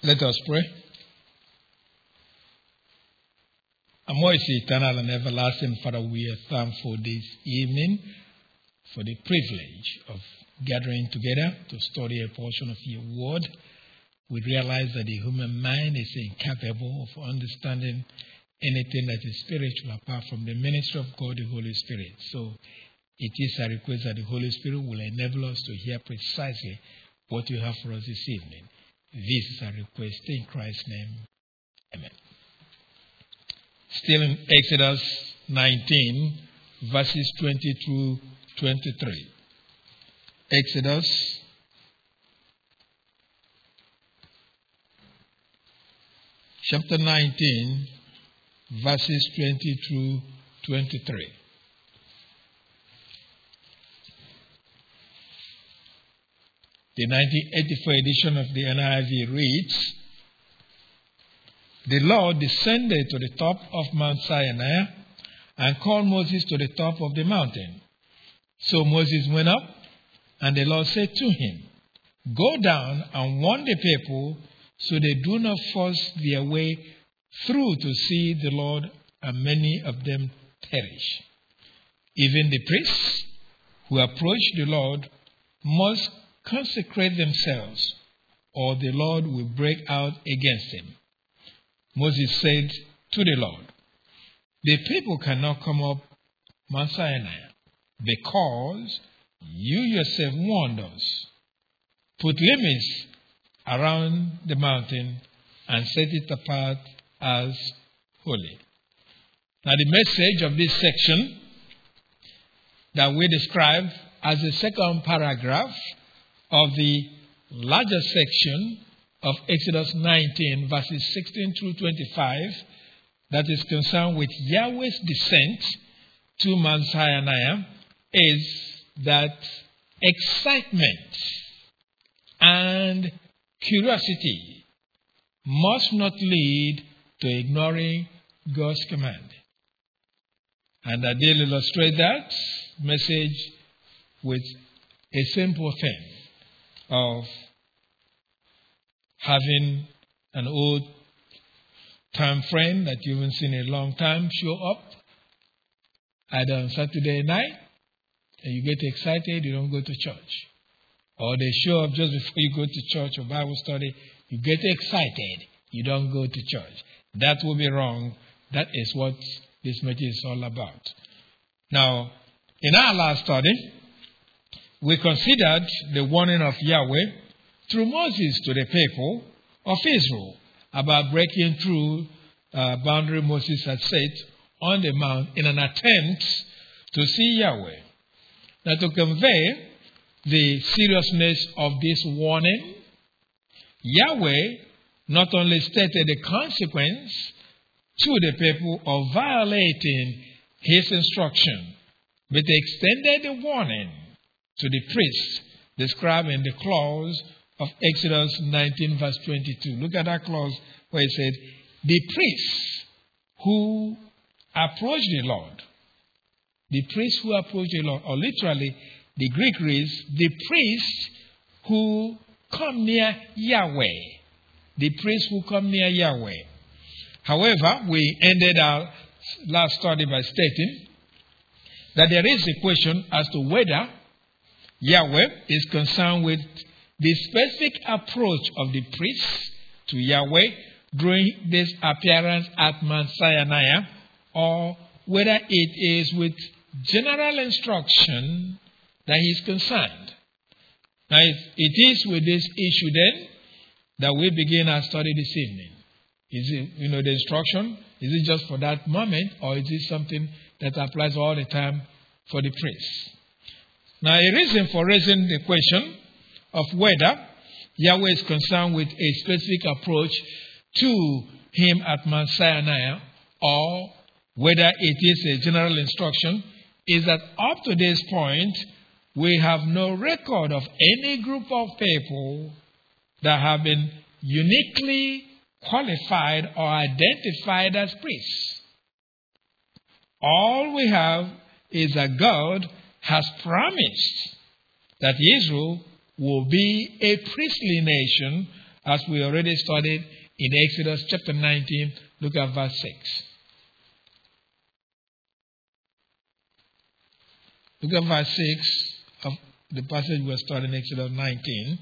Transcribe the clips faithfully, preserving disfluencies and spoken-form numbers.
Let us pray. Our most eternal and everlasting Father, we are thankful this evening for the privilege of gathering together to study a portion of your word. We realize that the human mind is incapable of understanding anything that is spiritual apart from the ministry of God, the Holy Spirit. So it is a request that the Holy Spirit will enable us to hear precisely what you have for us this evening. This is a request in Christ's name. Amen. Still in Exodus nineteen, verses twenty through twenty-three. Exodus chapter nineteen, verses twenty through twenty-three. The nineteen eighty-four edition of the N I V reads, "The Lord descended to the top of Mount Sinai and called Moses to the top of the mountain. So Moses went up, and the Lord said to him, 'Go down and warn the people so they do not force their way through to see the Lord, and many of them perish. Even the priests who approach the Lord must consecrate themselves, or the Lord will break out against them.' Moses said to the Lord, 'The people cannot come up Mount Sinai, because you yourself warned us. Put limits around the mountain and set it apart as holy.'" Now the message of this section that we describe as the second paragraph of the larger section of Exodus nineteen, verses sixteen through twenty-five, that is concerned with Yahweh's descent to Mount Sinai, is that excitement and curiosity must not lead to ignoring God's command. And I did illustrate that message with a simple thing of having an old time friend that you haven't seen in a long time show up either on Saturday night, and you get excited, you don't go to church. Or they show up just before you go to church or Bible study, you get excited, you don't go to church. That will be wrong. That is what this message is all about. Now, in our last study, we considered the warning of Yahweh through Moses to the people of Israel about breaking through uh, boundary Moses had set on the mount in an attempt to see Yahweh. Now, to convey the seriousness of this warning, Yahweh not only stated the consequence to the people of violating his instruction, but extended the warning to the priests described in the clause of Exodus nineteen, verse twenty-two. Look at that clause where it said, "The priests who approach the Lord," the priests who approach the Lord, or literally, the Greek reads, "the priests who come near Yahweh." The priests who come near Yahweh. However, we ended our last study by stating that there is a question as to whether Yahweh is concerned with the specific approach of the priests to Yahweh during this appearance at Mount Sinai, or whether it is with general instruction that he is concerned. Now, it, it is with this issue then that we begin our study this evening. Is it, you know, the instruction, is it just for that moment, or is it something that applies all the time for the priests? Now, a reason for raising the question of whether Yahweh is concerned with a specific approach to him at Mount Sinai, or whether it is a general instruction, is that up to this point, we have no record of any group of people that have been uniquely qualified or identified as priests. All we have is that God has promised that Israel will be a priestly nation as we already studied in Exodus chapter nineteen. Look at verse six. Look at verse six of the passage we are studying, Exodus nineteen.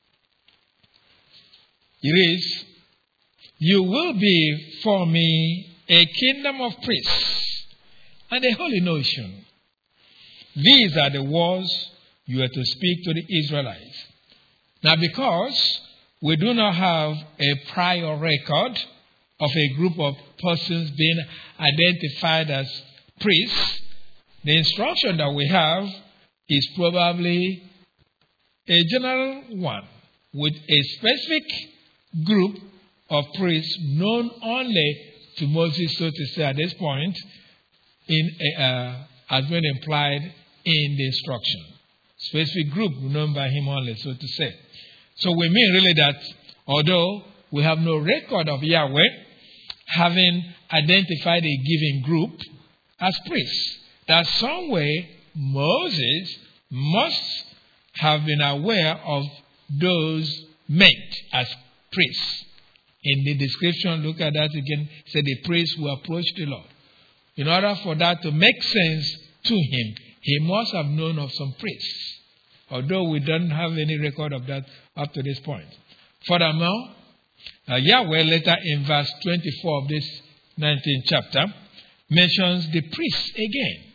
It reads, "You will be for me a kingdom of priests and a holy nation. These are the words you are to speak to the Israelites." Now, because we do not have a prior record of a group of persons being identified as priests, the instruction that we have is probably a general one with a specific group of priests known only to Moses, so to say, at this point, in a, uh, has been implied in the instruction. Specific group known by him only, so to say. So we mean really that although we have no record of Yahweh having identified a given group as priests, that some way Moses must have been aware of those meant as priests. In the description, look at that again, it said the priests who approached the Lord. In order for that to make sense to him, he must have known of some priests, although we don't have any record of that up to this point. Furthermore, uh, Yahweh later in verse twenty-four of this nineteenth chapter mentions the priests again.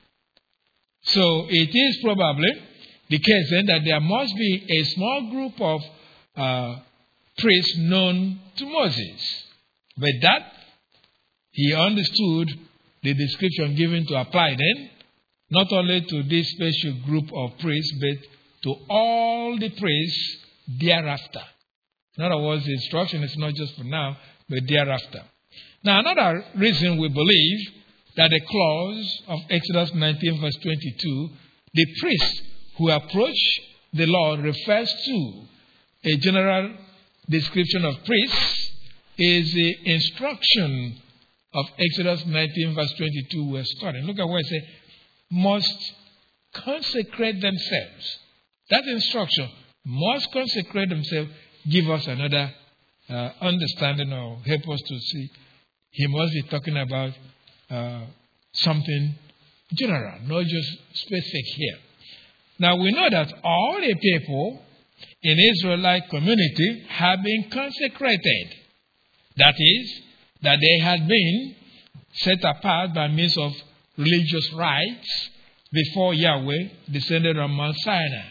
So it is probably the case then that there must be a small group of uh, priests known to Moses. But that he understood the description given to apply then, not only to this special group of priests, but to all the priests thereafter. In other words, the instruction is not just for now, but thereafter. Now, another reason we believe that the clause of Exodus nineteen verse twenty-two, the priests who approach the Lord, refers to a general description of priests, is the instruction of Exodus nineteen verse twenty-two we're studying. Look at where it says, must consecrate themselves. That instruction, must consecrate themselves, give us another uh, understanding or help us to see. He must be talking about uh, something general, not just specific here. Now we know that all the people in Israelite community have been consecrated. That is, that they had been set apart by means of religious rites before Yahweh descended on Mount Sinai.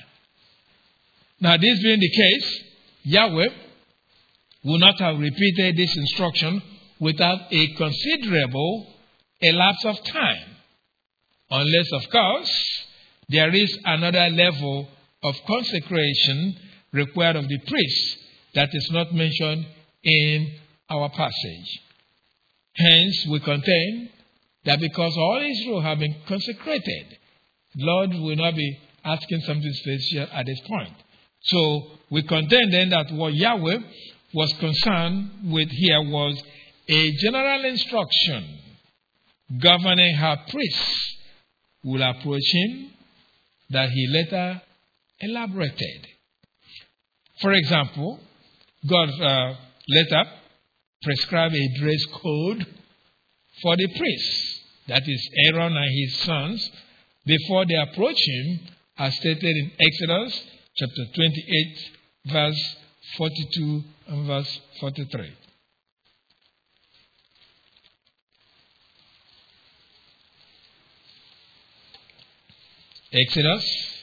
Now, this being the case, Yahweh would not have repeated this instruction without a considerable elapse of time, unless, of course, there is another level of consecration required of the priest that is not mentioned in our passage. Hence, we contend that because all Israel have been consecrated, the Lord will not be asking something special at this point. So, we contend then that what Yahweh was concerned with here was a general instruction governing how priests will approach him that he later elaborated. For example, God uh, later prescribed a dress code for the priests, that is Aaron and his sons, before they approach him, as stated in Exodus chapter twenty-eight, verse forty-two and verse forty-three. Exodus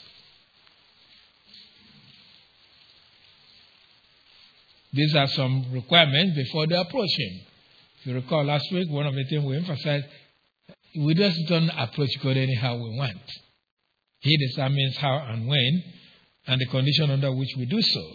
These are some requirements before they approach him. If you recall last week, one of the things we emphasized, we just don't approach God anyhow we want. He determines how and when, and the condition under which we do so.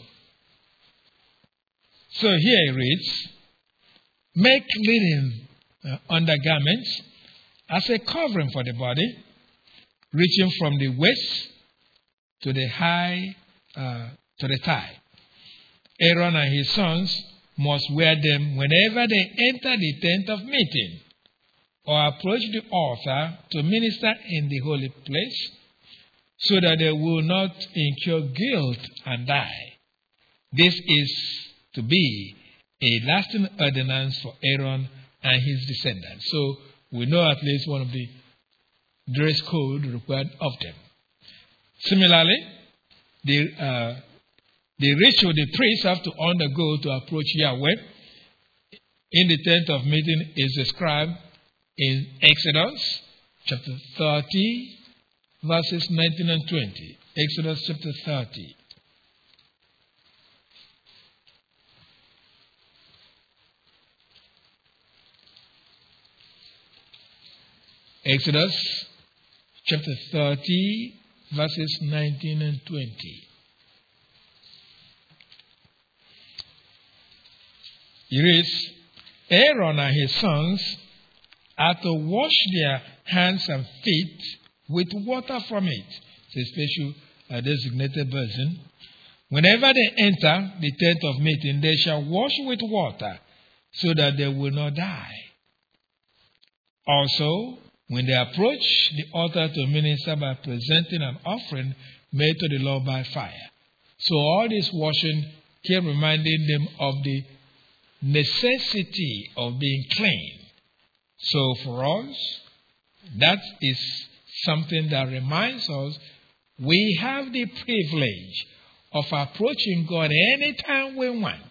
So here it reads, make linen uh, undergarments as a covering for the body, reaching from the waist to the high, uh, to the thigh. Aaron and his sons must wear them whenever they enter the tent of meeting or approach the altar to minister in the holy place, so that they will not incur guilt and die. This is to be a lasting ordinance for Aaron and his descendants. So we know at least one of the dress code required of them. Similarly, the uh, the ritual the priests have to undergo to approach Yahweh in the tent of meeting is described in Exodus chapter thirty, verses nineteen and twenty. Exodus chapter thirty. Exodus chapter thirty, verses nineteen and twenty. It reads, Aaron and his sons are to wash their hands and feet with water from it. It's a special uh, designated version. Whenever they enter the tent of meeting, they shall wash with water so that they will not die. Also, when they approach the altar to minister by presenting an offering made to the Lord by fire. So all this washing kept reminding them of the necessity of being clean. So for us, that is something that reminds us we have the privilege of approaching God anytime we want,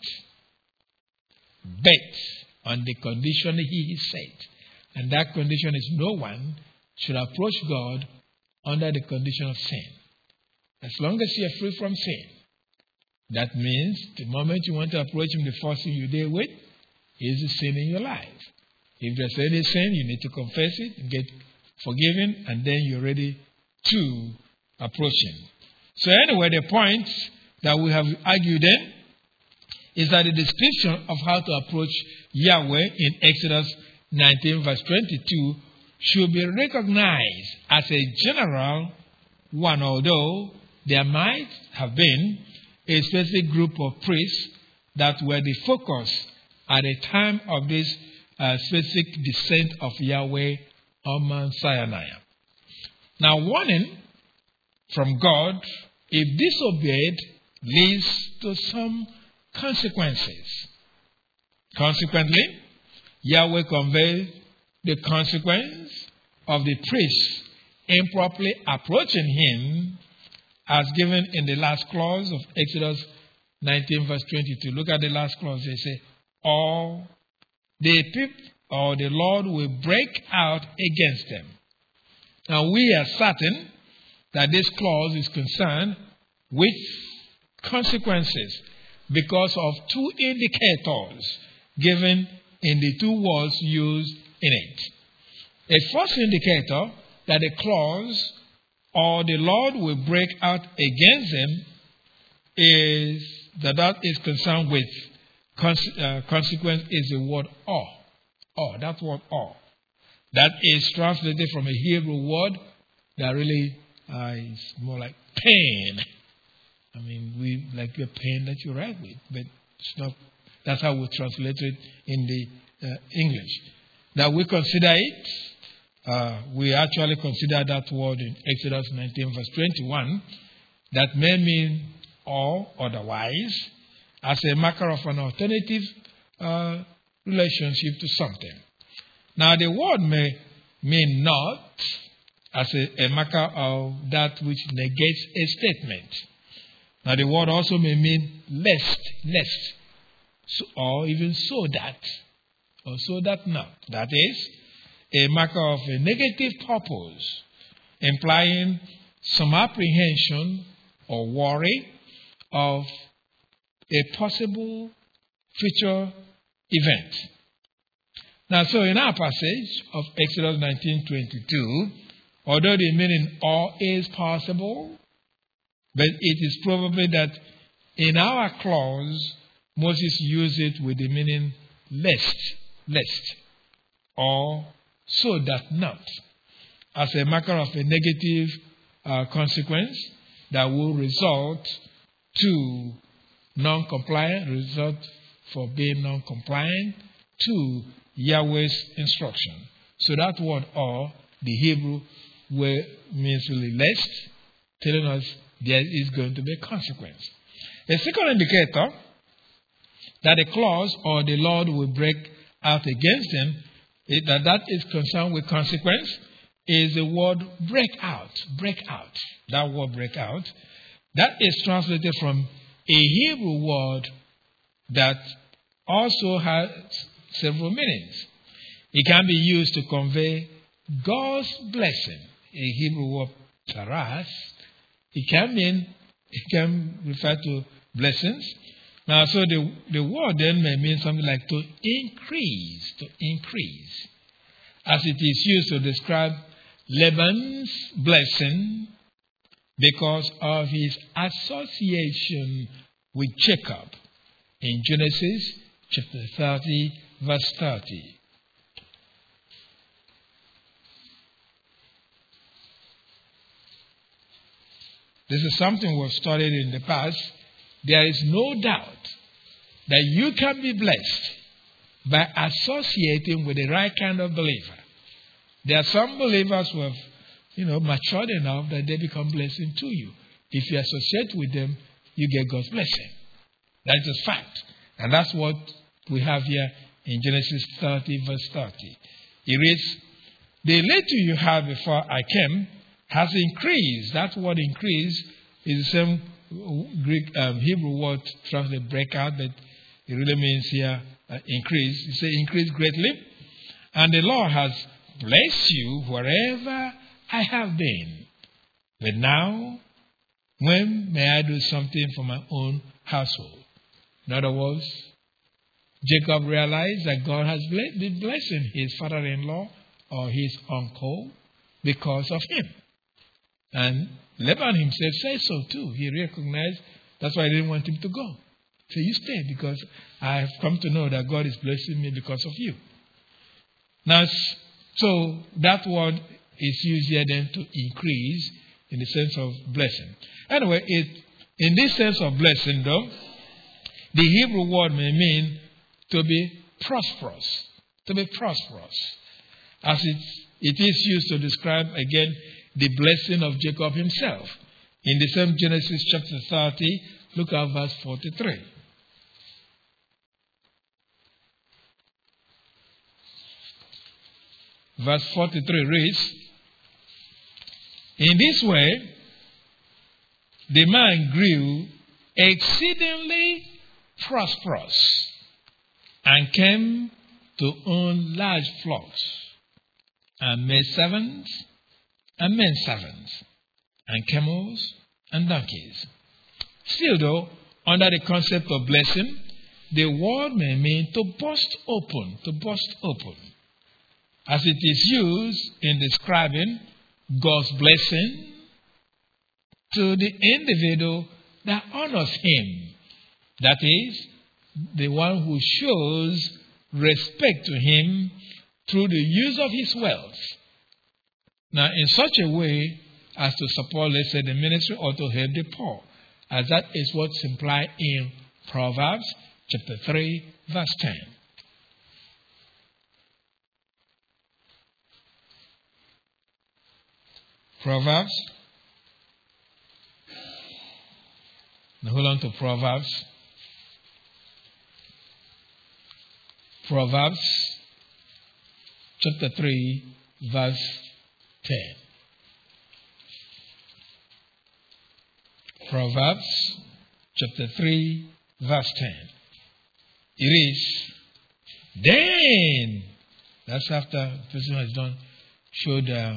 but on the condition He set. And that condition is no one should approach God under the condition of sin. As long as you are free from sin, that means the moment you want to approach Him, the first thing you deal with is the sin in your life. If there's any sin, you need to confess it and get forgiven, and then you're ready to approach Him. So anyway, the point that we have argued in is that the description of how to approach Yahweh in Exodus nineteen, verse twenty-two, should be recognized as a general one, although there might have been a specific group of priests that were the focus at the time of this uh, specific descent of Yahweh on Mount Sinai. Now, warning from God, if disobeyed, leads to some consequences. Consequently, Yahweh conveys the consequence of the priests improperly approaching Him as given in the last clause of Exodus nineteen, verse twenty-two. Look at the last clause. They say, or the people or the Lord will break out against them. Now we are certain that this clause is concerned with consequences because of two indicators given in the two words used in it. A first indicator that the clause or the Lord will break out against them is that that is concerned with conse- uh, consequence is the word or. Or, that word or. That is translated from a Hebrew word that really uh, is more like pain. I mean, we like the pain that you write with, but it's not. That's how we translate it in the uh, English. Now we consider it. Uh, we actually consider that word in Exodus nineteen, verse twenty-one, that may mean or otherwise, as a marker of an alternative uh, relationship to something. Now the word may mean not as a, a marker of that which negates a statement. Now the word also may mean lest, lest, so, or even so that, or so that not. That is a marker of a negative purpose, implying some apprehension or worry of a possible future event. Now, so in our passage of Exodus nineteen twenty-two, although the meaning or is possible, but it is probably that in our clause, Moses used it with the meaning lest, lest, or so that not, as a marker of a negative uh, consequence that will result to non-compliant, result for being non-compliant to Yahweh's instruction. So that word or, the Hebrew word means really lest, telling us there is going to be a consequence. A second indicator that a clause or the Lord will break out against them, it, that that is concerned with consequence, is the word break out. Break out. That word break out. That is translated from a Hebrew word that also has several meanings. It can be used to convey God's blessing. A Hebrew word charas. It can mean, it can refer to blessings. Now, so the, the word then may mean something like to increase, to increase. As it is used to describe Laban's blessing because of his association with Jacob in Genesis chapter thirty, verse thirty. This is something we've studied in the past. There is no doubt that you can be blessed by associating with the right kind of believer. There are some believers who have, you know, matured enough that they become blessing to you. If you associate with them, you get God's blessing. That's a fact. And that's what we have here in Genesis thirty, verse thirty. It reads, the little you had before I came has increased. That word increase is the same Greek um, Hebrew word translated break out, but it really means here uh, increase. You say increase greatly. And the Lord has blessed you wherever I have been. But now, when may I do something for my own household? In other words, Jacob realized that God has been blessing his father-in-law or his uncle because of him. And Laban himself said so too. He recognized that's why I didn't want him to go. So you stay because I have come to know that God is blessing me because of you. Now, so that word is used here then to increase in the sense of blessing. Anyway, it, in this sense of blessing though, the Hebrew word may mean to be prosperous. To be prosperous. As it, it is used to describe again the blessing of Jacob himself. In the same Genesis chapter thirty, look at verse forty-three. Verse forty-three reads, in this way, the man grew exceedingly prosperous and came to own large flocks and maid servants and men servants and camels and donkeys. Still though, under the concept of blessing, the word may mean to burst open, to burst open. As it is used in describing God's blessing to the individual that honors him. That is, the one who shows respect to him through the use of his wealth. Now, in such a way as to support, let's say, the ministry or to help the poor, as that is what's implied in Proverbs chapter three, verse ten. Proverbs. Now hold on to Proverbs. Proverbs chapter three, verse ten. Proverbs chapter three, verse ten. It is, then, that's after the person has done, showed uh,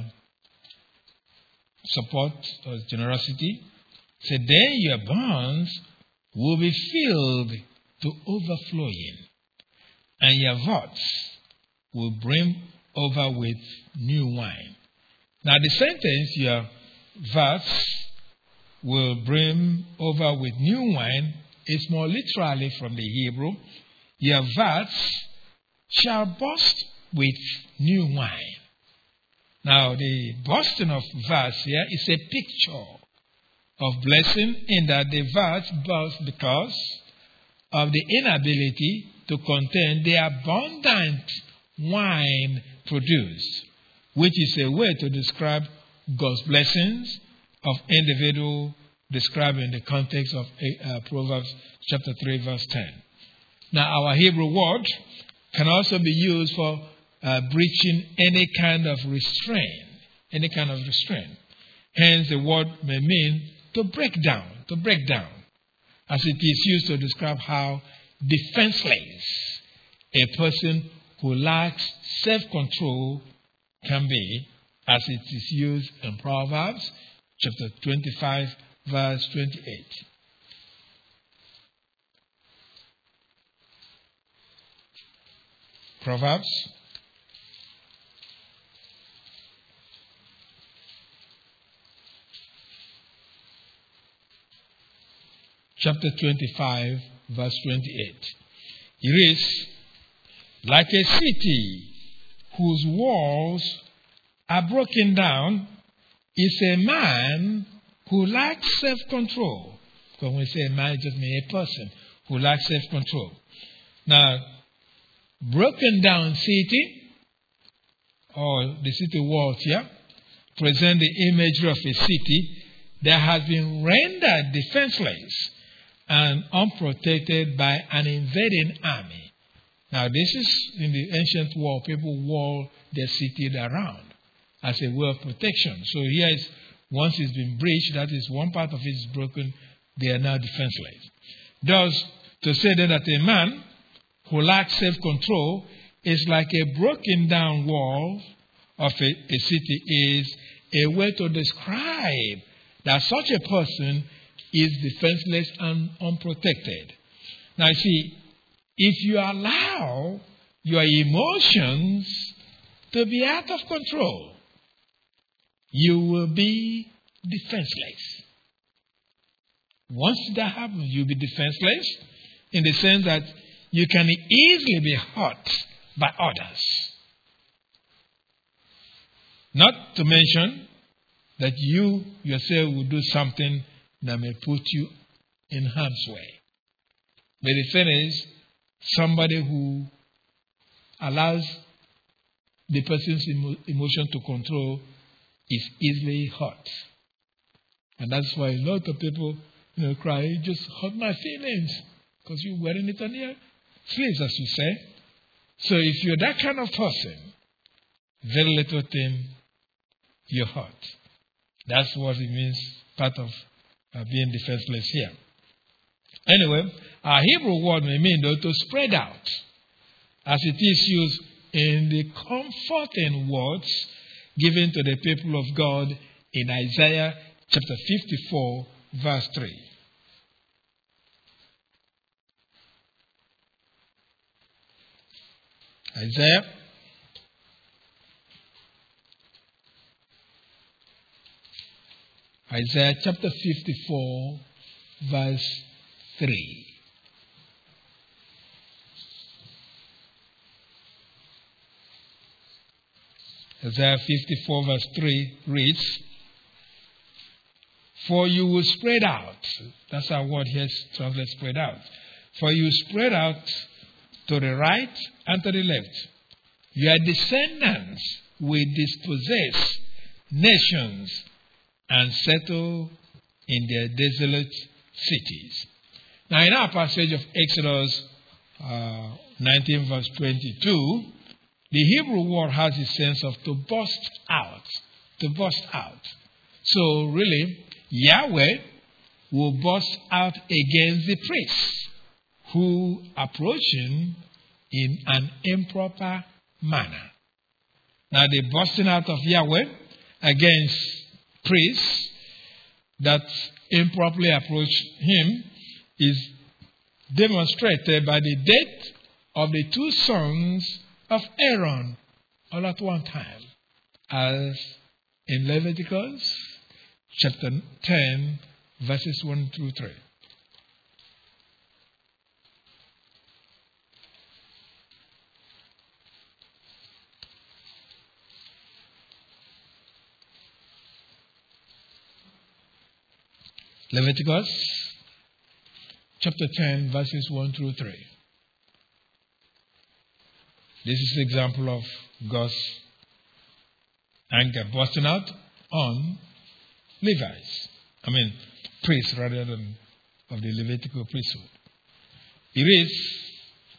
support or generosity. Said, then your barns will be filled to overflowing, and your vats will brim over with new wine. Now the sentence, your vats will brim over with new wine, is more literally from the Hebrew. Your vats shall burst with new wine. Now the bursting of vats here is a picture of blessing, in that the vats burst because of the inability to contain the abundant wine produced, which is a way to describe God's blessings of individual described in the context of uh, Proverbs chapter three, verse ten. Now, our Hebrew word can also be used for uh, breaching any kind of restraint, any kind of restraint. Hence, the word may mean to break down, to break down, as it is used to describe how defenseless a person who lacks self-control can be, as it is used in Proverbs chapter twenty-five, verse twenty-eight. Proverbs chapter twenty-five, verse twenty-eight. It reads, like a city whose walls are broken down is a man who lacks self-control. Because when we say a man, it just means a person who lacks self-control. Now, broken down city, or the city walls here, present the imagery of a city that has been rendered defenseless and unprotected by an invading army. Now, this is in the ancient world, people wall their city around as a way of protection. So here is, once it's been breached, that is one part of it is broken, they are now defenseless. Thus, to say then that a man who lacks self-control is like a broken down wall of a, a city is a way to describe that such a person is defenseless and unprotected. Now, you see, if you allow your emotions to be out of control, you will be defenseless. Once that happens, you'll be defenseless in the sense that you can easily be hurt by others. Not to mention that you yourself will do something that may put you in harm's way. But the thing is, somebody who allows the person's emo- emotion to control is easily hurt. And that's why a lot of people, you know, cry, you just hurt my feelings, because you're wearing it on your sleeves, as you say. So if you're that kind of person, very little thing you're hurt. That's what it means, part of uh, being defenseless here. Anyway, our Hebrew word may mean, though, to spread out, as it is used in the comforting words given to the people of God in Isaiah chapter fifty-four, verse three. Isaiah Isaiah chapter fifty-four, verse three. Isaiah fifty-four, verse three reads, for you will spread out. That's our word here, translated spread out. For you spread out to the right and to the left. Your descendants will dispossess nations and settle in their desolate cities. Now, in our passage of Exodus uh, nineteen, verse twenty-two, the Hebrew word has a sense of to burst out, to burst out. So, really, Yahweh will burst out against the priests who approach him in an improper manner. Now, the bursting out of Yahweh against priests that improperly approach him is demonstrated by the death of the two sons of Aaron all at one time, as in Leviticus chapter ten, verses one through three. Leviticus chapter ten, verses one through three. This is an example of God's anger bursting out on Levites. I mean, priests rather than of the Levitical priesthood. It is,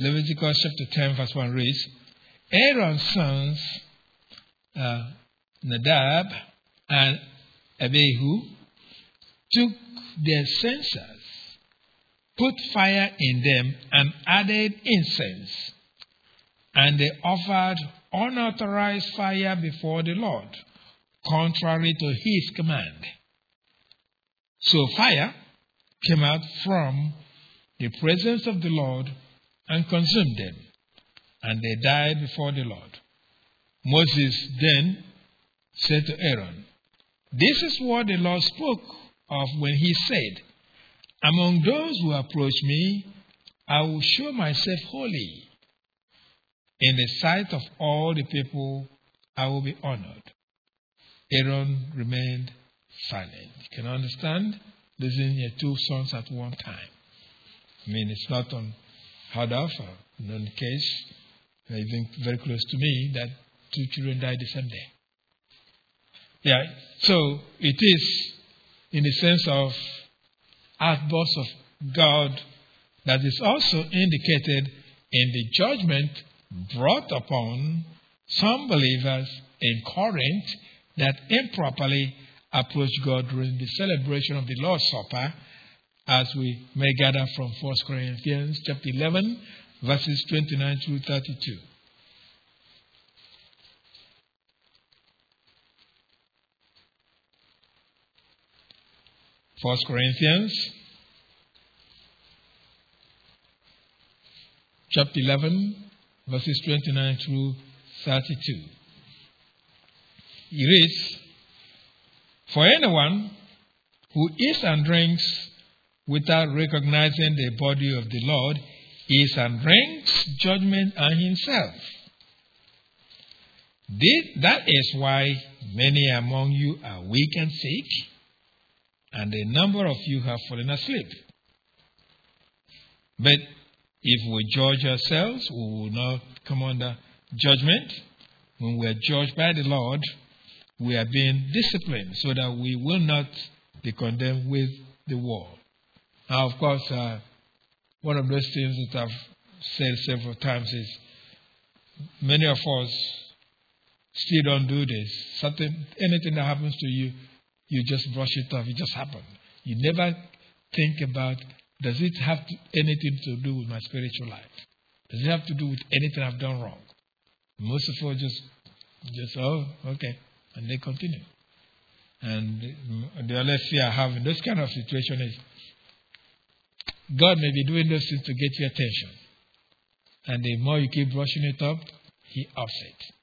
Leviticus chapter ten, verse one reads, Aaron's sons, uh, Nadab and Abihu, took their censers, put fire in them, and added incense. And they offered unauthorized fire before the Lord, contrary to his command. So fire came out from the presence of the Lord and consumed them, and they died before the Lord. Moses then said to Aaron, This is what the Lord spoke of when he said, Among those who approach me, I will show myself holy. In the sight of all the people, I will be honored. Aaron remained silent. You can understand? Listening to two sons at one time. I mean, it's not unheard of, or known case, even very close to me, that two children died the same day. Yeah, so it is in the sense of outbursts of God that is also indicated in the judgment brought upon some believers in Corinth that improperly approached God during the celebration of the Lord's Supper, as we may gather from First Corinthians chapter eleven, verses twenty-nine through thirty-two. First Corinthians chapter eleven, verses twenty-nine through thirty-two. It reads, For anyone who eats and drinks without recognizing the body of the Lord eats and drinks judgment on himself. That is why many among you are weak and sick, and a number of you have fallen asleep. But if we judge ourselves, we will not come under judgment. When we are judged by the Lord, we are being disciplined so that we will not be condemned with the world. Now, of course, uh, one of those things that I've said several times is many of us still don't do this. Something, anything that happens to you, you just brush it off. It just happened. You never think about, does it have to, anything to do with my spiritual life? Does it have to do with anything I've done wrong? Most of us just, just oh, okay, and they continue. And the other fear I have in this kind of situation is God may be doing those things to get your attention. And the more you keep brushing it up, He ups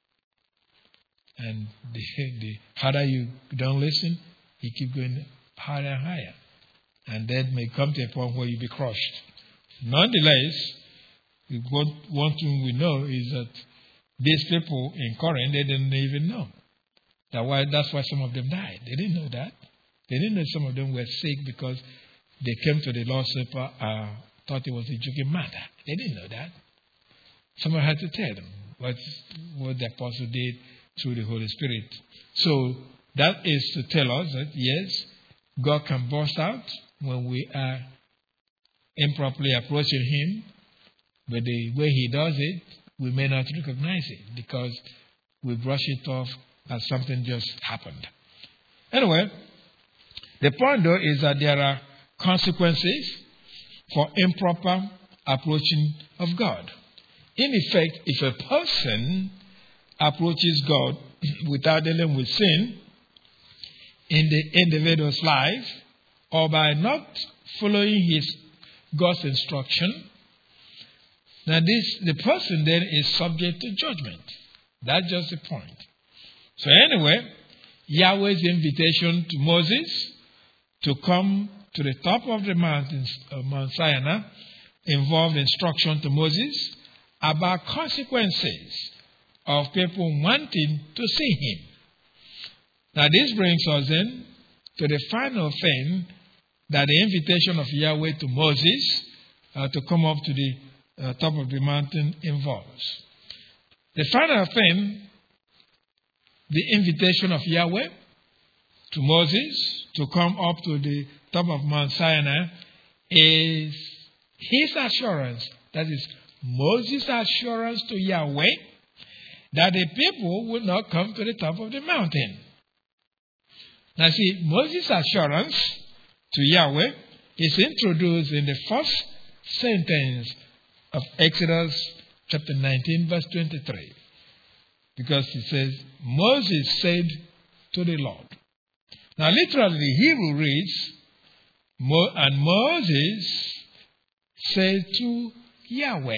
it. And the, the harder you don't listen, He keeps going higher and higher. And that may come to a point where you'll be crushed. Nonetheless, one, one thing we know is that these people in Corinth, they didn't even know. That why, that's why some of them died. They didn't know that. They didn't know some of them were sick because they came to the Lord's Supper, uh, thought it was a joking matter. They didn't know that. Someone had to tell them what, what the apostle did through the Holy Spirit. So that is to tell us that, yes, God can burst out when we are improperly approaching Him, but the way He does it, we may not recognize it because we brush it off as something just happened. Anyway, the point though is that there are consequences for improper approaching of God. In effect, if a person approaches God without dealing with sin in the individual's life, or by not following his God's instruction, now this the person then is subject to judgment. That's just the point. So anyway, Yahweh's invitation to Moses to come to the top of the mountains of Mount Sinai involved instruction to Moses about consequences of people wanting to see Him. Now this brings us in to the final thing that the invitation of Yahweh to Moses uh, to come up to the uh, top of the mountain involves. The final thing, the invitation of Yahweh to Moses to come up to the top of Mount Sinai, is His assurance, that is Moses' assurance to Yahweh that the people would not come to the top of the mountain. Now see, Moses' assurance to Yahweh is introduced in the first sentence of Exodus chapter nineteen, verse twenty-three. Because it says, Moses said to the Lord. Now literally the Hebrew reads, Mo- and Moses said to Yahweh.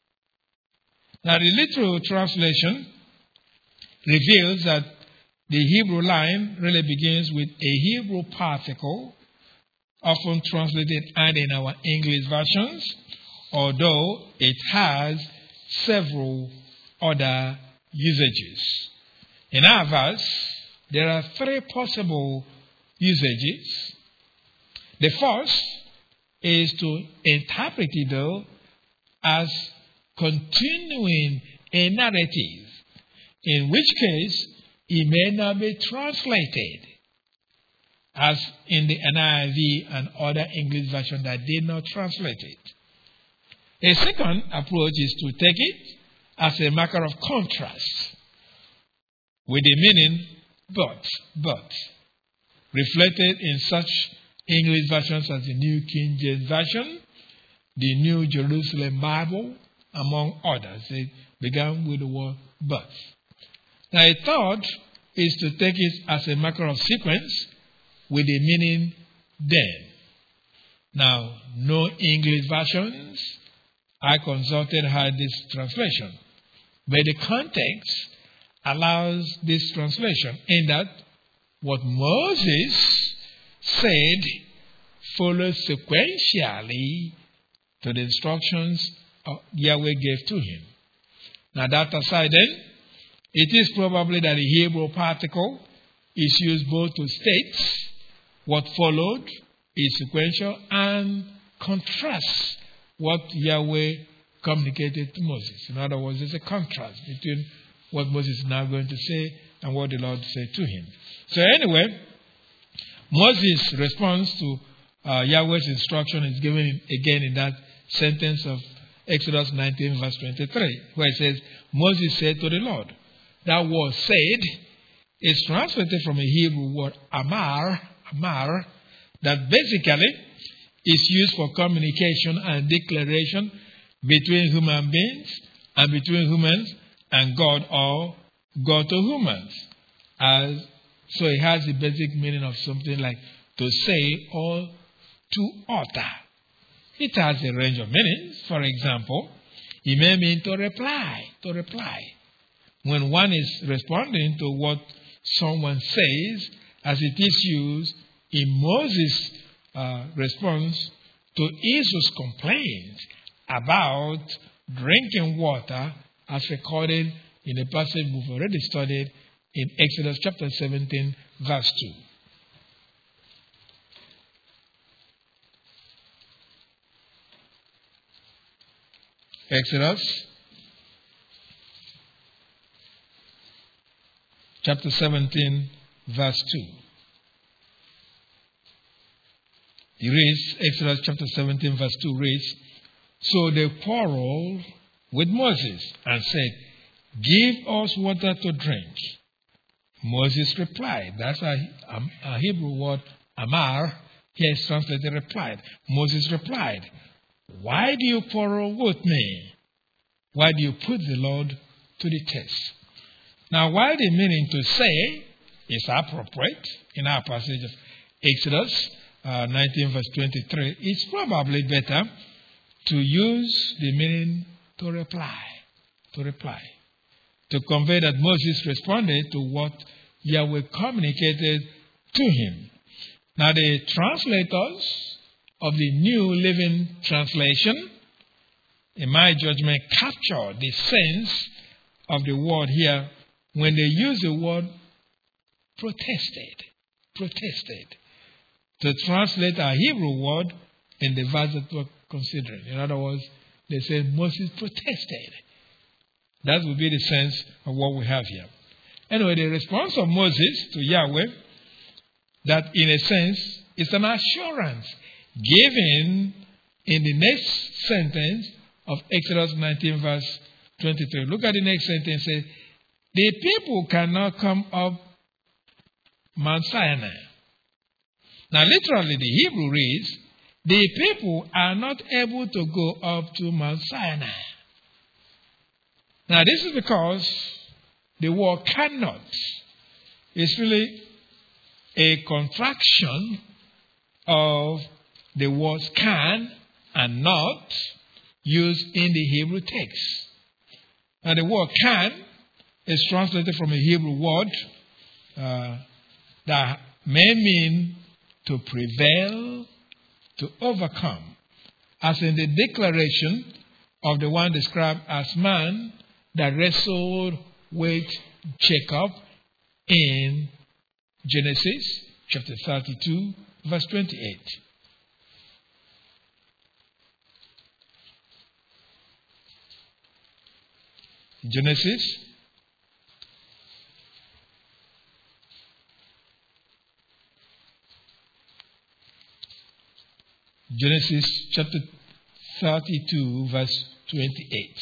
Now the literal translation reveals that the Hebrew line really begins with a Hebrew particle, often translated and in our English versions, although it has several other usages. In our verse, there are three possible usages. The first is to interpret it though as continuing a narrative, in which case it may not be translated, as in the N I V and other English versions that did not translate it. A second approach is to take it as a marker of contrast, with the meaning but, but, reflected in such English versions as the New King James Version, the New Jerusalem Bible, among others. They began with the word but. Now a third is to take it as a marker of sequence with the meaning then. Now, no English versions I consulted had this translation, but the context allows this translation in that what Moses said follows sequentially to the instructions Yahweh gave to him. Now that aside then, it is probably that the Hebrew particle is used both to state what followed is sequential and contrasts what Yahweh communicated to Moses. In other words, there's a contrast between what Moses is now going to say and what the Lord said to him. So anyway, Moses' response to uh, Yahweh's instruction is given in, again in that sentence of Exodus nineteen, verse twenty-three, where it says, Moses said to the Lord. That word said is translated from a Hebrew word amar, amar, that basically is used for communication and declaration between human beings and between humans and God, or God to humans. As, so it has the basic meaning of something like to say or to utter. It has a range of meanings. For example, it may mean to reply, to reply. When one is responding to what someone says, as it is used in Moses' uh, response to Esau's complaint about drinking water, as recorded in the passage we've already studied in Exodus chapter seventeen, verse two. Exodus chapter seventeen, verse two. It reads, Exodus chapter seventeen, verse two reads, So they quarreled with Moses and said, Give us water to drink. Moses replied, that's a, a, a Hebrew word, amar, here is translated replied. Moses replied, Why do you quarrel with me? Why do you put the Lord to the test? Now, while the meaning to say is appropriate in our passage of Exodus uh, nineteen, verse twenty-three, it's probably better to use the meaning to reply, to reply, to convey that Moses responded to what Yahweh communicated to him. Now, the translators of the New Living Translation, in my judgment, capture the sense of the word here when they use the word protested, protested, to translate a Hebrew word in the verse that we're considering. In other words, they say Moses protested. That would be the sense of what we have here. Anyway, the response of Moses to Yahweh, that in a sense is an assurance given in the next sentence of Exodus nineteen, verse twenty-three. Look at the next sentence. It says, the people cannot come up Mount Sinai. Now, literally, the Hebrew reads, the people are not able to go up to Mount Sinai. Now, this is because the word cannot is really a contraction of the words can and not used in the Hebrew text. Now, the word can is translated from a Hebrew word uh, that may mean to prevail, to overcome, as in the declaration of the one described as man that wrestled with Jacob in Genesis chapter thirty-two, verse twenty-eight. Genesis Genesis chapter thirty-two, verse twenty-eight.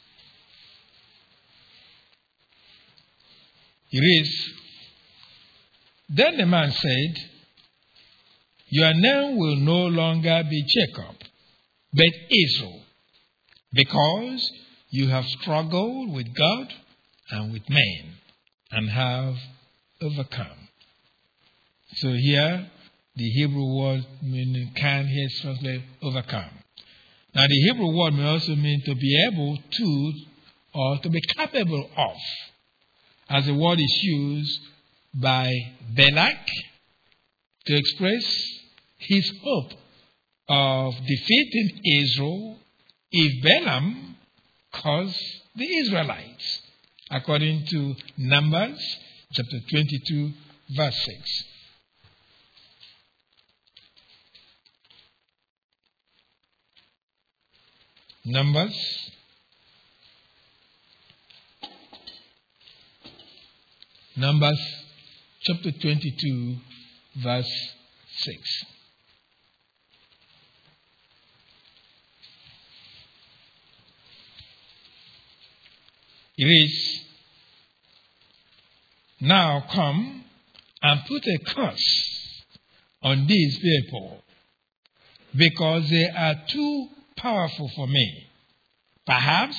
It reads, then the man said, your name will no longer be Jacob, but Israel, because you have struggled with God and with men, and have overcome. So here, the Hebrew word meaning can here is translated overcome. Now, the Hebrew word may also mean to be able to or to be capable of, as the word is used by Balak to express his hope of defeating Israel if Balaam caused the Israelites, according to Numbers chapter twenty-two, verse six. Numbers Numbers chapter twenty-two, verse six. It is, now come and put a curse on these people, because they are too powerful for me. Perhaps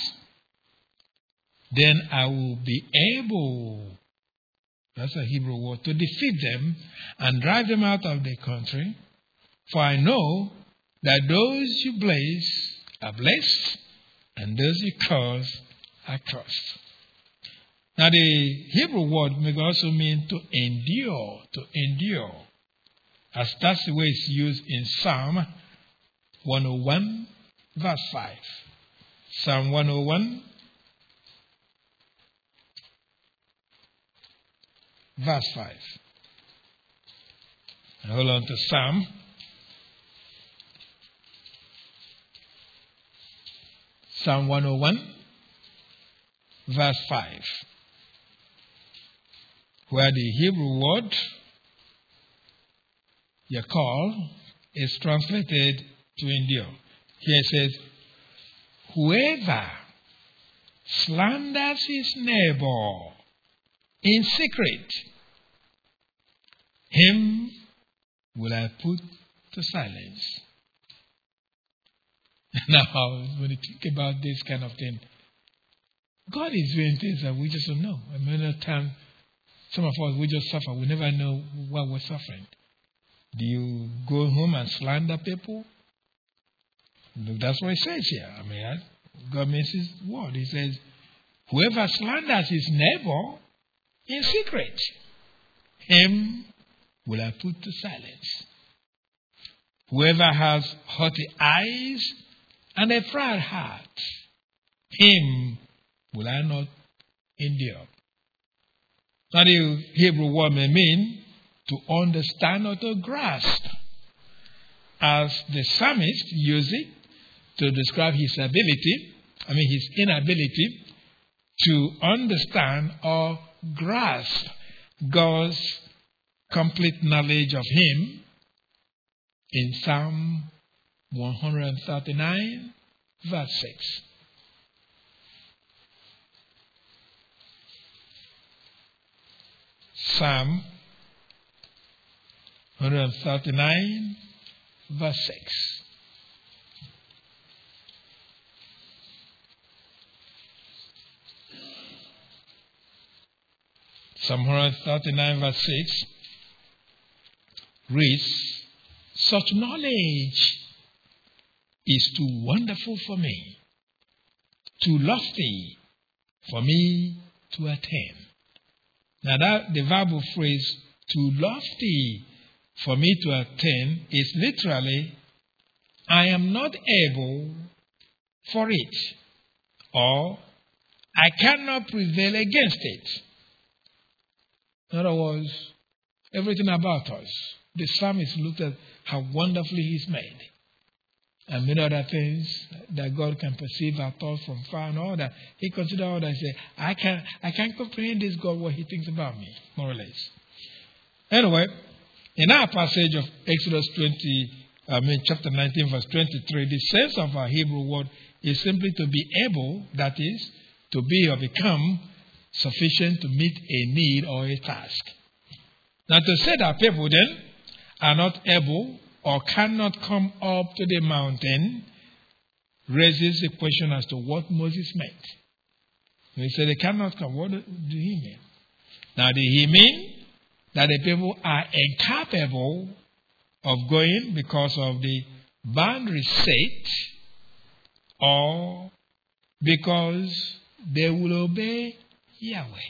then I will be able, that's a Hebrew word, to defeat them and drive them out of the country. For I know that those you bless are blessed, and those you curse are cursed. Now, the Hebrew word may also mean to endure, to endure, as that's the way it's used in Psalm one oh one, verse five. Psalm one oh one, verse five. Now hold on to Psalm. Psalm one oh one, verse five, where the Hebrew word yakal is translated to endure. Here it says, whoever slanders his neighbor in secret, him will I put to silence. Now, when you think about this kind of thing, God is doing things that we just don't know. And many times, some of us, we just suffer. We never know what we're suffering. Do you go home and slander people? That's what it says here. I mean, God makes his word. He says, whoever slanders his neighbor in secret, him will I put to silence. Whoever has haughty eyes and a proud heart, him will I not endure. Now, the Hebrew word may mean to understand or to grasp, as the psalmist used it to describe his ability, I mean his inability to understand or grasp God's complete knowledge of him in Psalm one thirty-nine, verse six. Psalm one thirty-nine, verse six. Psalm one thirty-nine, verse six reads, "Such knowledge is too wonderful for me, too lofty for me to attain." Now that the verbal phrase, "too lofty for me to attain," is literally, "I am not able for it," or "I cannot prevail against it." In other words, everything about us, the psalmist looked at how wonderfully he's made, and many other things that God can perceive our thoughts from far and all that. He considered all that and said, I can't, I can't comprehend this God, what he thinks about me, more or less. Anyway, in our passage of Exodus twenty, I mean chapter nineteen, verse twenty-three, the sense of our Hebrew word is simply to be able, that is, to be or become sufficient to meet a need or a task. Now, to say that people then are not able or cannot come up to the mountain raises the question as to what Moses meant. When he said they cannot come, what did he mean? Now, did he mean that the people are incapable of going because of the boundary set, or because they will obey Yahweh?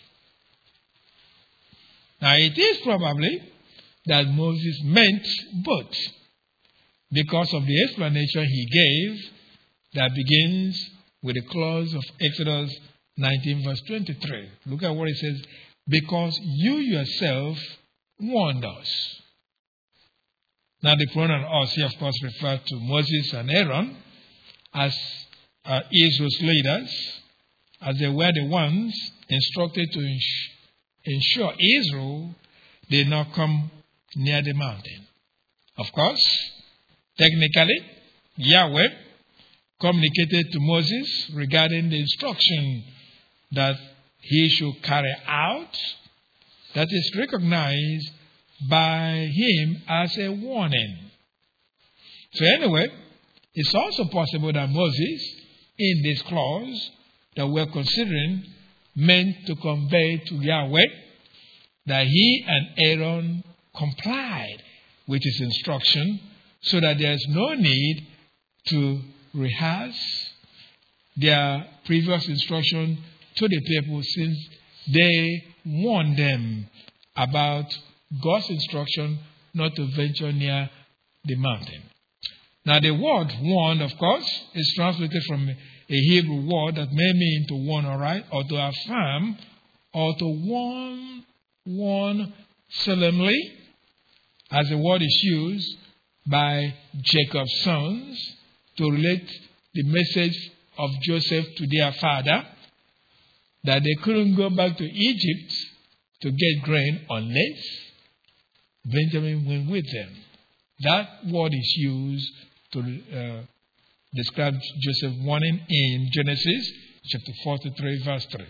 Now, it is probably that Moses meant both, because of the explanation he gave that begins with the clause of Exodus nineteen, verse twenty-three. Look at what it says. "Because you yourself warned us." Now, the pronoun us here, of course, refers to Moses and Aaron as uh, Israel's leaders, as they were the ones instructed to ins- ensure Israel did not come near the mountain. Of course, technically, Yahweh communicated to Moses regarding the instruction that he should carry out, that is recognized by him as a warning. So anyway, it's also possible that Moses, in this clause that we're considering, meant to convey to Yahweh that he and Aaron complied with his instruction, so that there's no need to rehearse their previous instruction to the people, since they warned them about God's instruction not to venture near the mountain. Now, the word warned, of course, is translated from a Hebrew word that may mean to warn aright, or to affirm, or to warn, warn solemnly, as the word is used by Jacob's sons to relate the message of Joseph to their father, that they couldn't go back to Egypt to get grain unless Benjamin went with them. That word is used to uh, describe Joseph's warning in Genesis chapter forty-three, verse three.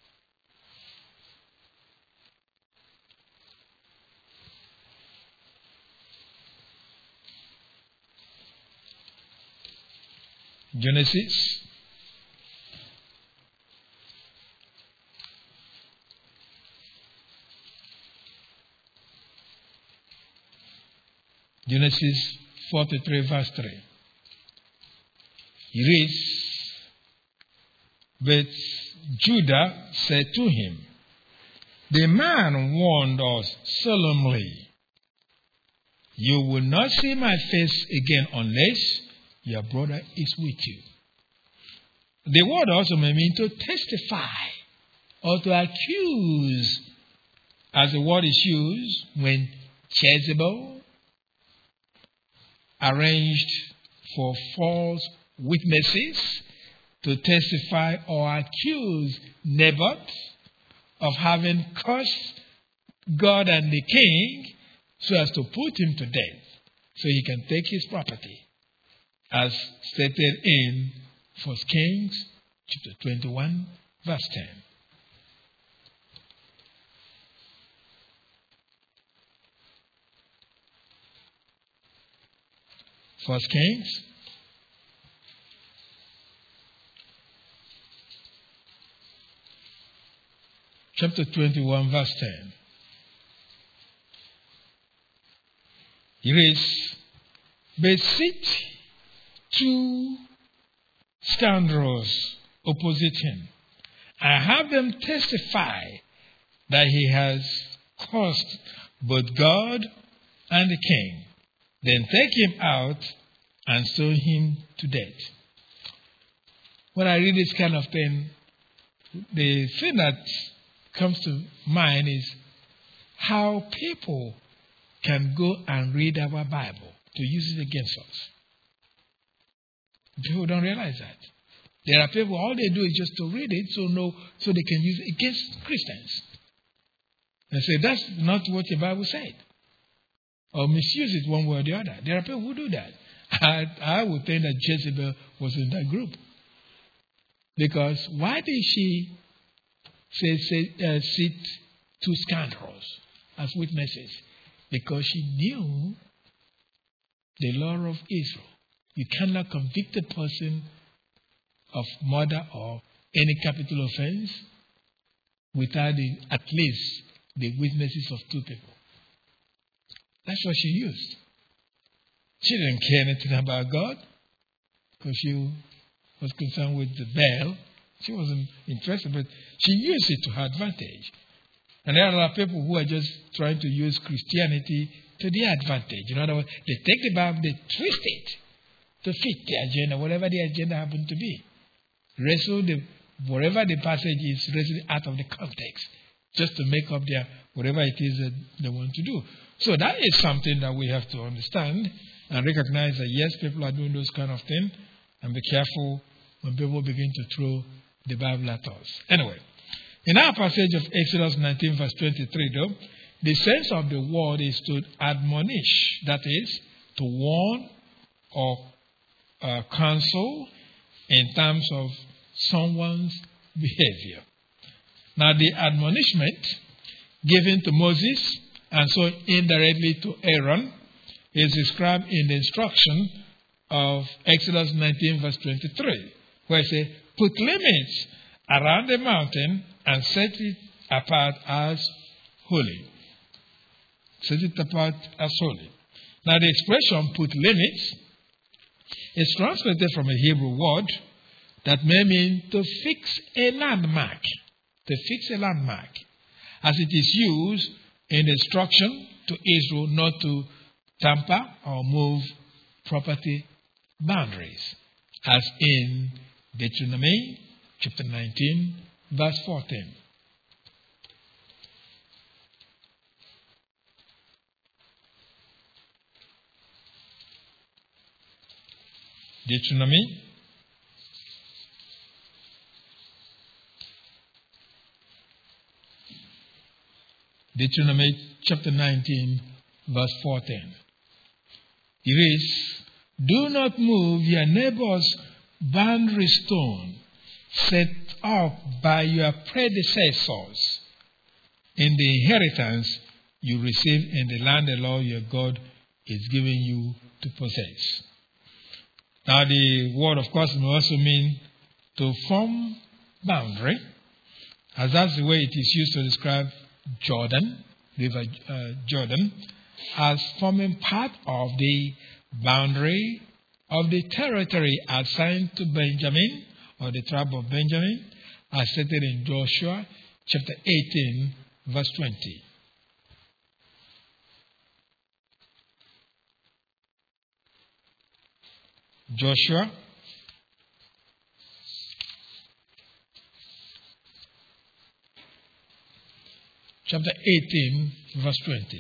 Genesis Genesis forty-three, verse three. He reads, "But Judah said to him, The man warned us solemnly, You will not see my face again unless your brother is with you." The word also may mean to testify or to accuse, as the word is used when Jezebel arranged for false witnesses to testify or accuse Naboth of having cursed God and the king so as to put him to death so he can take his property, as stated in First Kings chapter twenty-one, verse ten. First Kings chapter twenty-one, verse ten. It is, besit two scoundrels opposite him. I have them testify that he has cursed both God and the king. Then take him out and stone him to death. When I read this kind of thing, the thing that comes to mind is how people can go and read our Bible to use it against us. People don't realize that. There are people, all they do is just to read it so no, so they can use it against Christians. And say, that's not what the Bible said. Or misuse it one way or the other. There are people who do that. I, I would think that Jezebel was in that group. Because why did she say, say uh, sit two scoundrels as witnesses? Because she knew the law of Israel. You cannot convict a person of murder or any capital offense without the, at least the witnesses of two people. That's what she used. She didn't care anything about God because she was concerned with the Baal. She wasn't interested, but she used it to her advantage. And there are a lot of people who are just trying to use Christianity to their advantage. In other words, they take the Bible, they twist it to fit the agenda, whatever the agenda happens to be. Wrestle the, whatever the passage is, wrestle it out of the context, just to make up their whatever it is that they want to do. So that is something that we have to understand and recognize that yes, people are doing those kind of things, and be careful when people begin to throw the Bible at us. Anyway, in our passage of Exodus nineteen, verse twenty-three, though, the sense of the word is to admonish, that is, to warn or uh, counsel in terms of someone's behavior. Now, the admonishment given to Moses and so indirectly to Aaron is described in the instruction of Exodus nineteen, verse twenty-three, where it says, put limits around the mountain and set it apart as holy. Set it apart as holy. Now, the expression put limits is translated from a Hebrew word that may mean to fix a landmark. To fix a landmark. As it is used in the instruction to Israel not to tamper or move property boundaries, as in Deuteronomy chapter nineteen, verse fourteen. Deuteronomy Deuteronomy chapter nineteen, verse fourteen. It is, do not move your neighbor's boundary stone set up by your predecessors in the inheritance you receive in the land the Lord your God is giving you to possess. Now, the word, of course, may also mean to form boundary, as that's the way it is used to describe Jordan, River uh, Jordan, as forming part of the boundary of the territory assigned to Benjamin, or the tribe of Benjamin, as stated in Joshua chapter eighteen, verse twenty. Joshua chapter eighteen, verse twenty.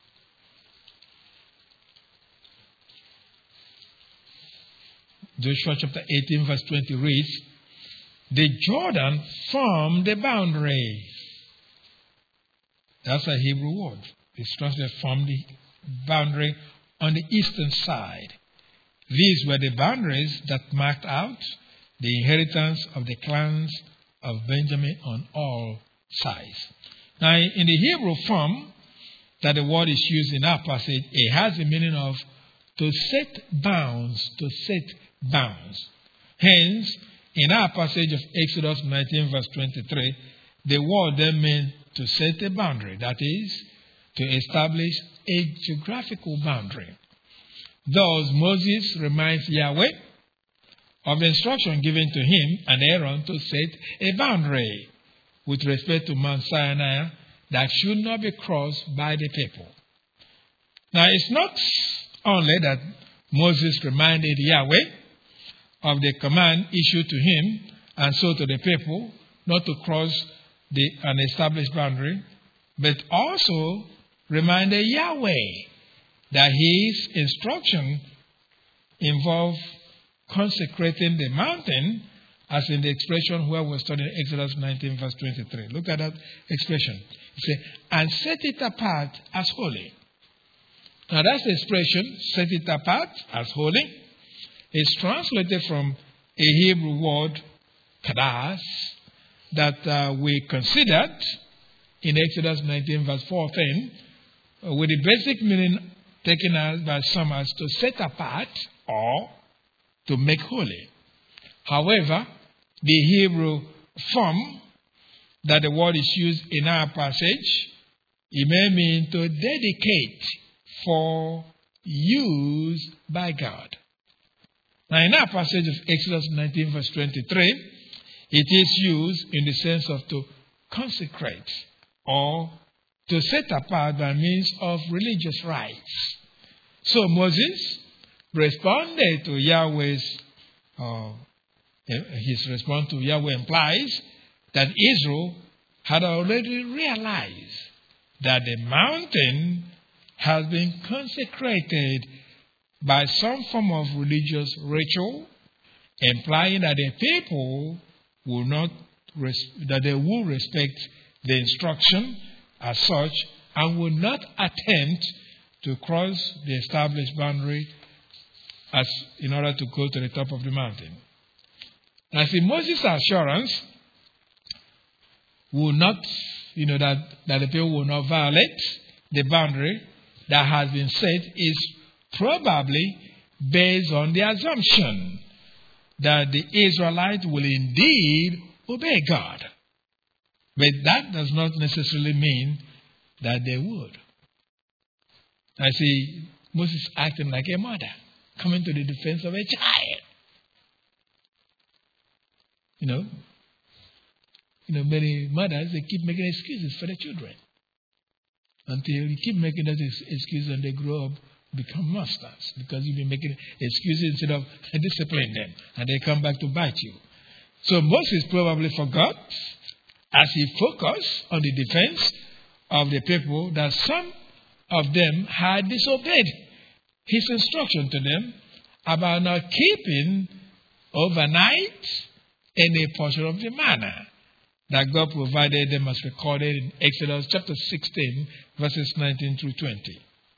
Joshua chapter eighteen, verse twenty reads, the Jordan formed the boundary. That's a Hebrew word. It's translated from the boundary on the eastern side. These were the boundaries that marked out the inheritance of the clans of Benjamin on all sides. Now, in the Hebrew form that the word is used in our passage, it has the meaning of to set bounds, to set bounds. Hence, in our passage of Exodus nineteen, verse twenty-three, the word then means to set a boundary, that is, to establish a geographical boundary. Thus, Moses reminds Yahweh of the instruction given to him and Aaron to set a boundary with respect to Mount Sinai that should not be crossed by the people. Now, it's not only that Moses reminded Yahweh of the command issued to him and so to the people not to cross the unestablished boundary, but also reminded Yahweh that his instruction involved consecrating the mountain, as in the expression where we're studying Exodus nineteen, verse twenty-three. Look at that expression. It says, and set it apart as holy. Now that's the expression, set it apart as holy. It's translated from a Hebrew word, kadas, that uh, we considered in Exodus nineteen, verse fourteen, uh, with the basic meaning taken as by some as to set apart or to make holy. However, the Hebrew form that the word is used in our passage, it may mean to dedicate for use by God. Now, in our passage of Exodus nineteen, verse twenty-three, it is used in the sense of to consecrate or to set apart by means of religious rites. So Moses responded to Yahweh's, uh, his response to Yahweh implies that Israel had already realized that the mountain has been consecrated by some form of religious ritual, implying that the people will not res- that they will respect the instruction as such and will not attempt to cross the established boundary as in order to go to the top of the mountain. Now, see, Moses' assurance will not, you know, that, that the people will not violate the boundary that has been set is probably based on the assumption that the Israelites will indeed obey God. But that does not necessarily mean that they would. I see Moses acting like a mother, coming to the defense of a child. You know, you know, many mothers, they keep making excuses for their children. Until you keep making those excuses and they grow up, become monsters. Because you've been making excuses instead of disciplining them. And they come back to bite you. So Moses probably forgot, as he focused on the defense of the people, that some of them had disobeyed his instruction to them about not keeping overnight any portion of the manna that God provided them as recorded in Exodus chapter sixteen, verses nineteen through twenty.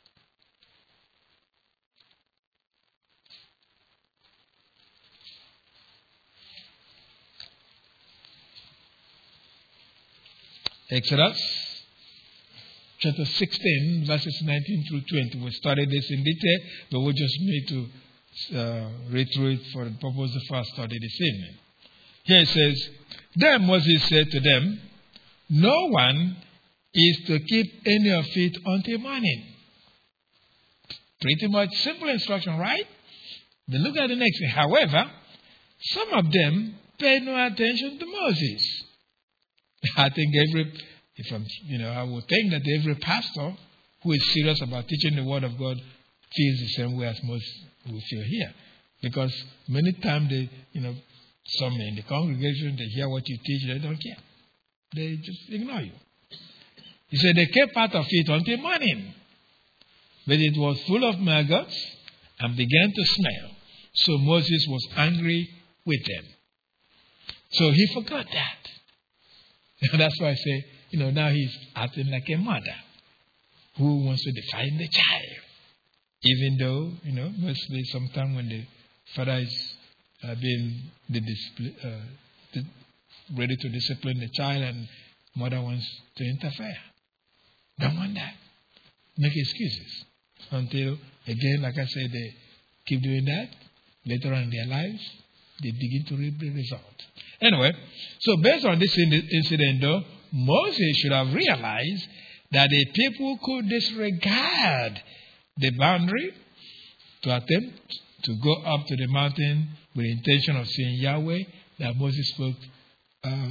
Exodus chapter sixteen, verses nineteen through twenty. We studied this in detail, but we just need to uh, read through it for the purpose of our study this evening. Here it says, then Moses said to them, no one is to keep any of it until morning. Pretty much simple instruction, right? Then look at the next thing. However, some of them paid no attention to Moses. I think every, if I'm, you know, I would think that every pastor who is serious about teaching the Word of God feels the same way as most will feel here. Because many times they, you know, some in the congregation, they hear what you teach, they don't care. They just ignore you. He said they kept part of it until morning. But it was full of maggots and began to smell. So Moses was angry with them. So he forgot that. And that's why I say, you know, now he's acting like a mother who wants to define the child. Even though, you know, mostly sometimes when the father is uh, being the discipl- uh, the, ready to discipline the child, and mother wants to interfere. Don't want that. Make excuses until, again, like I said, they keep doing that. Later on in their lives, they begin to reap the result. Anyway, so based on this incident, though, Moses should have realized that the people could disregard the boundary to attempt to go up to the mountain with the intention of seeing Yahweh, that Moses spoke, uh,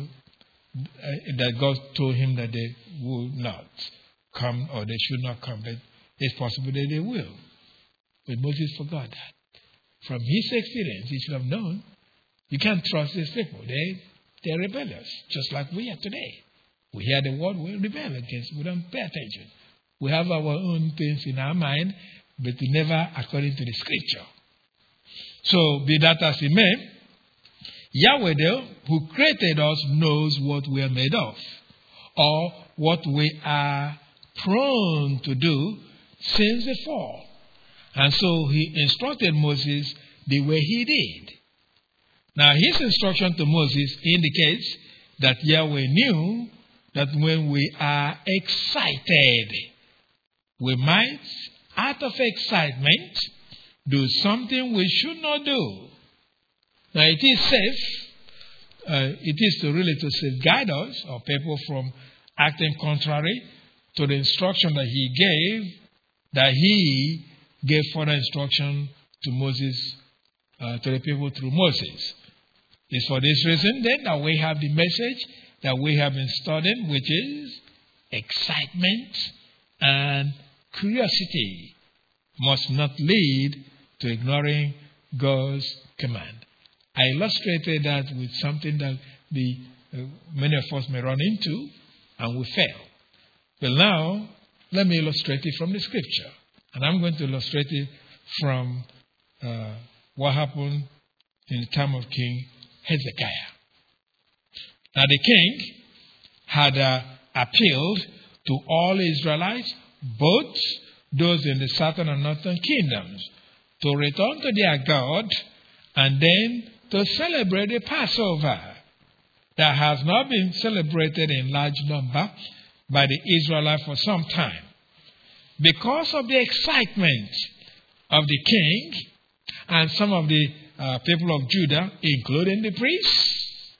that God told him that they would not come or they should not come, but it's possible that they will. But Moses forgot that. From his experience, he should have known you can't trust these people. They, they're rebellious, just like we are today. We hear the word, we rebel against, we don't pay attention. We have our own things in our mind, but never according to the scripture. So, be that as it may, Yahweh, though, who created us, knows what we are made of, or what we are prone to do since the fall. And so he instructed Moses the way he did. Now, his instruction to Moses indicates that Yahweh knew that when we are excited, we might, out of excitement, do something we should not do. Now, it is safe, uh, it is to really to safeguard us or people from acting contrary to the instruction that he gave, that he gave further instruction to Moses, uh, to the people through Moses. It's for this reason then that we have the message that we have been studying, which is excitement and curiosity must not lead to ignoring God's command. I illustrated that with something that the uh, many of us may run into and we fail. But now, let me illustrate it from the scripture. And I'm going to illustrate it from uh, what happened in the time of King Hezekiah. Now, the king had uh, appealed to all Israelites, both those in the southern and northern kingdoms, to return to their God and then to celebrate the Passover that has not been celebrated in large number by the Israelites for some time. Because of the excitement of the king and some of the uh, people of Judah, including the priests,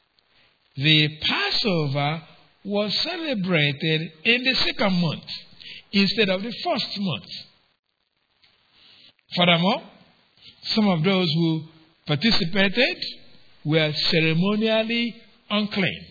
the Passover was celebrated in the second month instead of the first month. Furthermore, some of those who participated were ceremonially unclean.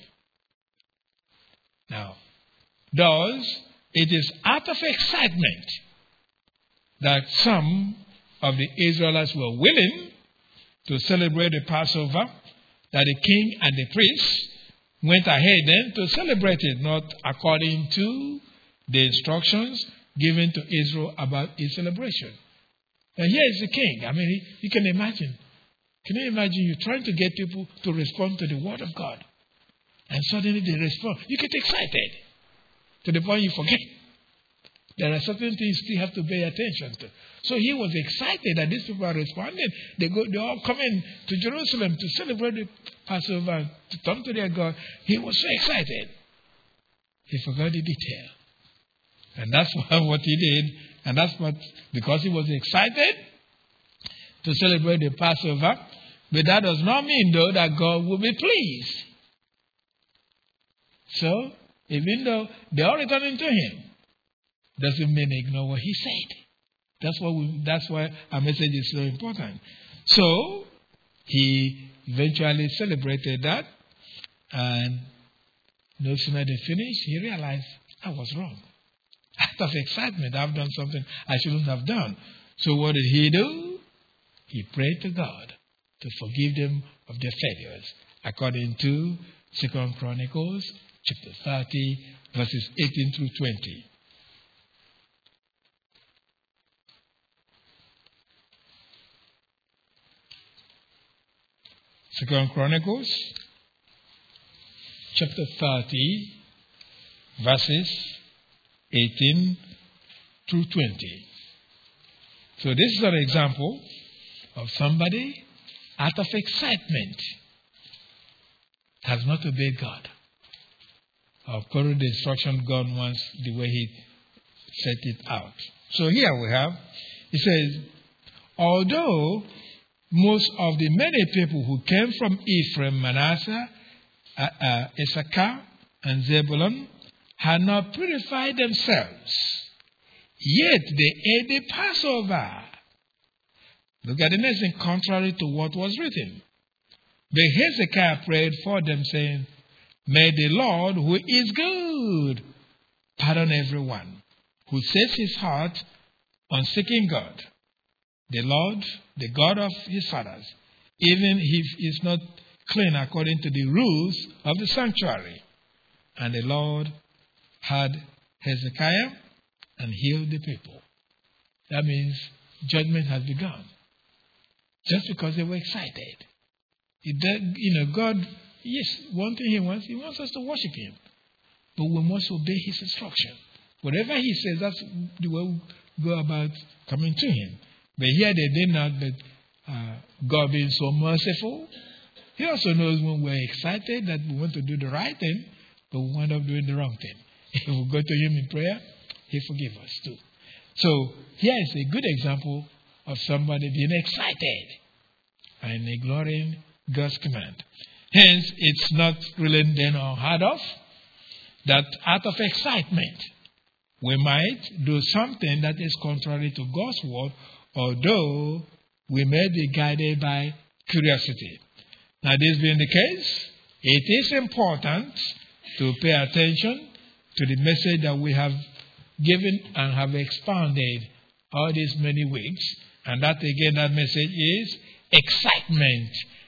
Now, thus, it is out of excitement that some of the Israelites were willing to celebrate the Passover, that the king and the priests went ahead then to celebrate it, not according to the instructions given to Israel about its celebration. And here is the king. I mean, you can imagine. Can you imagine you trying to get people to respond to the word of God? And suddenly they respond. You get excited to the point you forget. There are certain things you still have to pay attention to. So he was excited that these people are responding. They go, they all coming to Jerusalem to celebrate the Passover, to turn to their God. He was so excited. He forgot the detail. And that's what he did. And that's what, because he was excited to celebrate the Passover, but that does not mean, though, that God will be pleased. So, even though they are returning to him, doesn't mean ignore what he said. That's what we, that's why our message is so important. So, he eventually celebrated that, and no sooner they finished, he realized, I was wrong. Out of excitement, I've done something I shouldn't have done. So what did he do? He prayed to God to forgive them of their failures, according to Second Chronicles chapter thirty, verses eighteen through twenty. Second Chronicles chapter thirty, verses eighteen through twenty. So this is an example of somebody out of excitement, has not obeyed God, or followed the instruction God wants the way He set it out. So here we have, it says, although most of the many people who came from Ephraim, Manasseh, uh, uh, Issachar, and Zebulun had not purified themselves, yet they ate the Passover. Look at the next thing, contrary to what was written. But Hezekiah prayed for them, saying, may the Lord, who is good, pardon everyone who sets his heart on seeking God. The Lord, the God of his fathers, even if he is not clean according to the rules of the sanctuary. And the Lord had Hezekiah and healed the people. That means judgment has begun. Just because they were excited. It does, you know, God, yes, one thing He wants, He wants us to worship Him. But we must obey His instruction. Whatever He says, that's the way we go about coming to Him. But here they did not, but uh, God being so merciful, He also knows when we're excited that we want to do the right thing, but we wind up doing the wrong thing. If we go to Him in prayer, He forgives us too. So here is a good example of somebody being excited and ignoring God's command. Hence, it's not really then unheard of that out of excitement we might do something that is contrary to God's word, although we may be guided by curiosity. Now, this being the case, it is important to pay attention to the message that we have given and have expounded all these many weeks. And that again, that message is excitement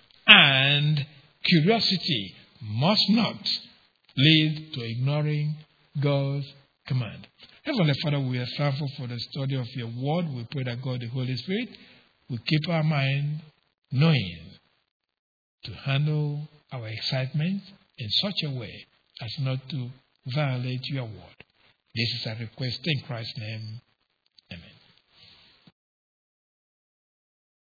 and curiosity must not lead to ignoring God's command. Heavenly Father, we are thankful for the study of your word. We pray that God, the Holy Spirit, will keep our mind knowing to handle our excitement in such a way as not to violate your word. This is a request in Christ's name.